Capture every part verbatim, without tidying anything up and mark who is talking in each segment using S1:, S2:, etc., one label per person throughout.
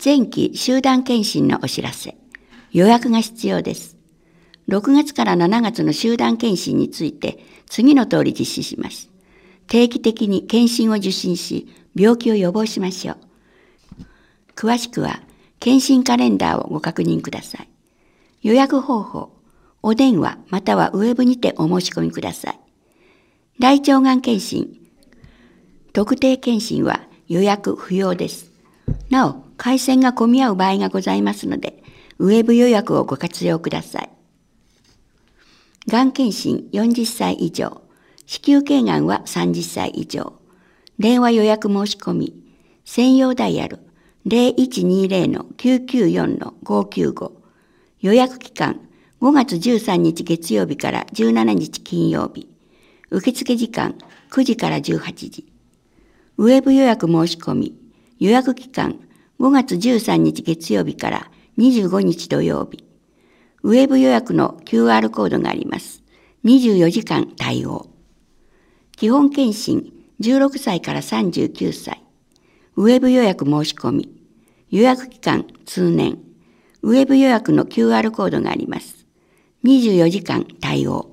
S1: 前期集団検診のお知らせ。予約が必要です。ろくがつからしちがつの集団検診について次の通り実施します。定期的に検診を受診し、病気を予防しましょう。詳しくは検診カレンダーをご確認ください。予約方法、お電話またはウェブにてお申し込みください。大腸がん検診、特定検診は予約不要です。なお、回線が混み合う場合がございますので、ウェブ予約をご活用ください。がん検診よんじゅっさい以上、子宮頸がんはさんじゅっさい以上。電話予約申し込み、専用ダイヤル ゼロいちにゼロのきゅうきゅうよんのごきゅうご。予約期間ごがつじゅうさんにち月曜日からじゅうしちにち金曜日。受付時間くじからじゅうはちじ。ウェブ予約申し込み、予約期間ごがつじゅうさんにち月曜日からにじゅうごにち土曜日。ウェブ予約の キューアール コードがあります。にじゅうよじかん対応。基本検診じゅうろくさいからさんじゅうきゅうさい。ウェブ予約申し込み。予約期間通年。ウェブ予約の キューアール コードがあります。にじゅうよじかん対応。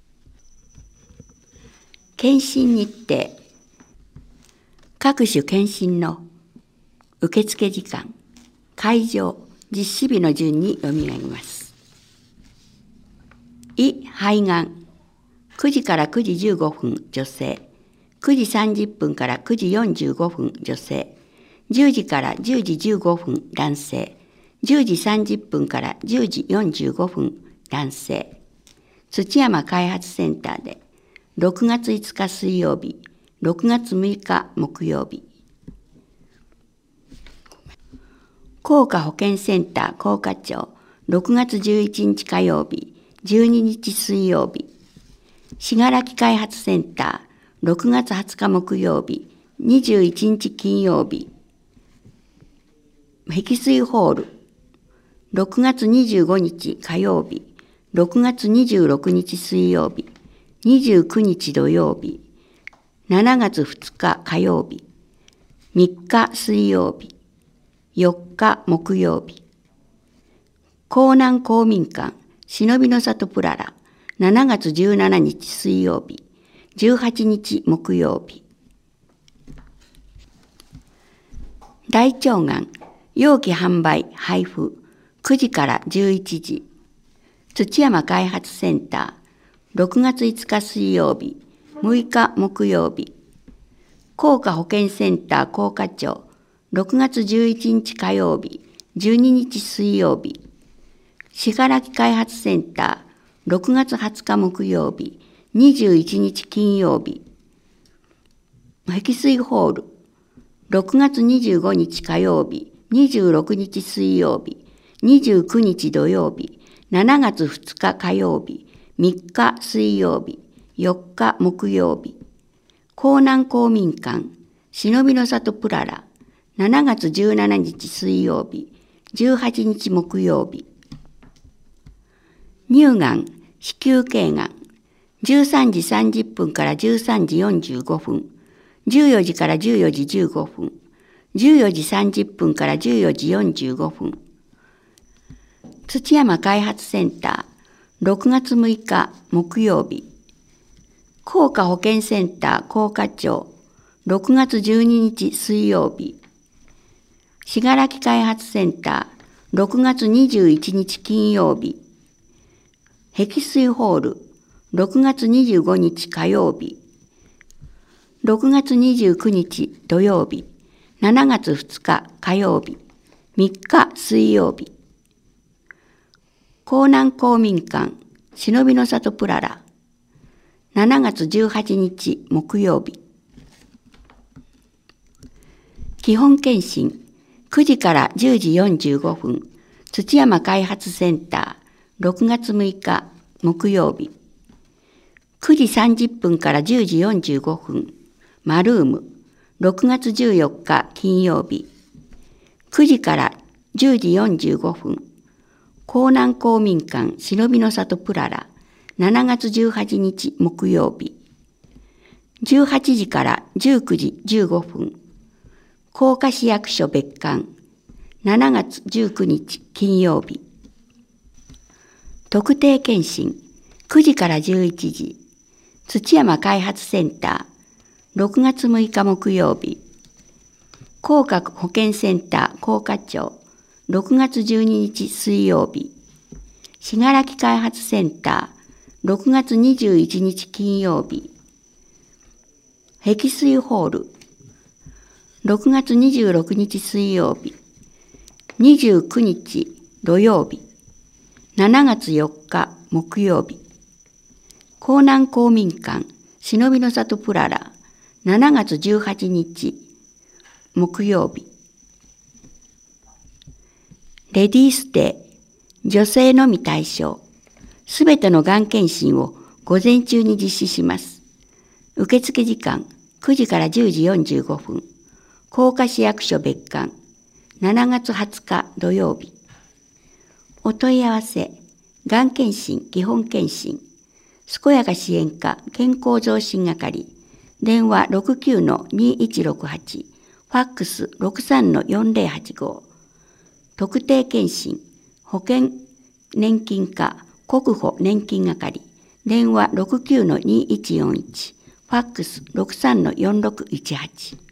S1: 検診日程。各種検診の受付時間、会場、実施日の順に読み上げます。胃肺がん、くじからくじじゅうごふん女性、くじさんじゅっぷんからくじよんじゅうごふん女性、じゅうじからじゅうじじゅうごふん男性、じゅうじさんじゅっぷんからじゅうじよんじゅうごふん男性。土山開発センターでろくがついつか水曜日、ろくがつむいか木曜日。工科保健センター工科庁ろくがつじゅういちにち火曜日、じゅうににち水曜日。信楽開発センターろくがつはつか木曜日、にじゅういちにち金曜日。碧水ホールろくがつにじゅうごにち火曜日、ろくがつにじゅうろくにち水曜日、にじゅうくにち土曜日、しちがつふつか火曜日、みっか水曜日、よっか木曜日。江南公民館忍びの里プララしちがつじゅうしちにち水曜日、じゅうはちにち木曜日。大腸がん容器販売配布くじからじゅういちじ。土山開発センターろくがついつか水曜日、むいか木曜日。工科保健センター工科庁ろくがつじゅういちにち火曜日、じゅうににち水曜日。信楽開発センターろくがつはつか木曜日、にじゅういちにち金曜日。碧水ホールろくがつにじゅうごにち火曜日、にじゅうろくにち水曜日、にじゅうくにち土曜日、しちがつふつか火曜日、みっか水曜日、よっか木曜日。江南公民館忍びの里プララしちがつじゅうしちにち水曜日、じゅうはちにち木曜日。乳がん子宮頸がんじゅうさんじさんじゅっぷんからじゅうさんじよんじゅうごふん、じゅうよじからじゅうよじじゅうごふん、じゅうよじさんじゅっぷんからじゅうよじよんじゅうごふん。土山開発センターろくがつむいか木曜日。工科保健センター工科庁ろくがつじゅうににち水曜日。信楽開発センターろくがつにじゅういちにち金曜日。碧水ホールろくがつにじゅうごにち火曜日。ろくがつにじゅうくにち土曜日、しちがつふつか火曜日、みっか水曜日。江南公民館忍びの里プララしちがつじゅうはちにち木曜日。基本検診くじからじゅうじよんじゅうごふん、土山開発センターろくがつむいか木曜日。くじさんじゅっぷんからじゅうじよんじゅうごふん、マルームろくがつじゅうよっか金曜日。くじからじゅうじよんじゅうごふん、江南公民館忍びの里プララしちがつじゅうはちにち木曜日。じゅうはちじからじゅうくじじゅうごふん、甲賀市役所別館しちがつじゅうくにち金曜日。特定健診くじからじゅういちじ。土山開発センターろくがつむいか木曜日。工学保健センター工科長ろくがつじゅうににち水曜日。信楽開発センターろくがつにじゅういちにち金曜日。碧水ホールろくがつにじゅうろくにち水曜日。にじゅうくにち土曜日。しちがつよっか木曜日。江南公民館忍びの里プララしちがつじゅうはちにち木曜日。レディースデー女性のみ対象。すべてのがん検診を午前中に実施します。受付時間くじからじゅうじよんじゅうごふん。甲賀市役所別館しちがつはつか土曜日。お問い合わせ、がん検診基本検診、健やか支援課健康増進係、電話 ろくきゅうのにいちろくはち、ファックス ろくさんのよんぜろはちご、特定健診、保険年金課国保年金係、電話 ろくきゅうのにいちよんいち、ファックス ろくさんのよんろくいちはち。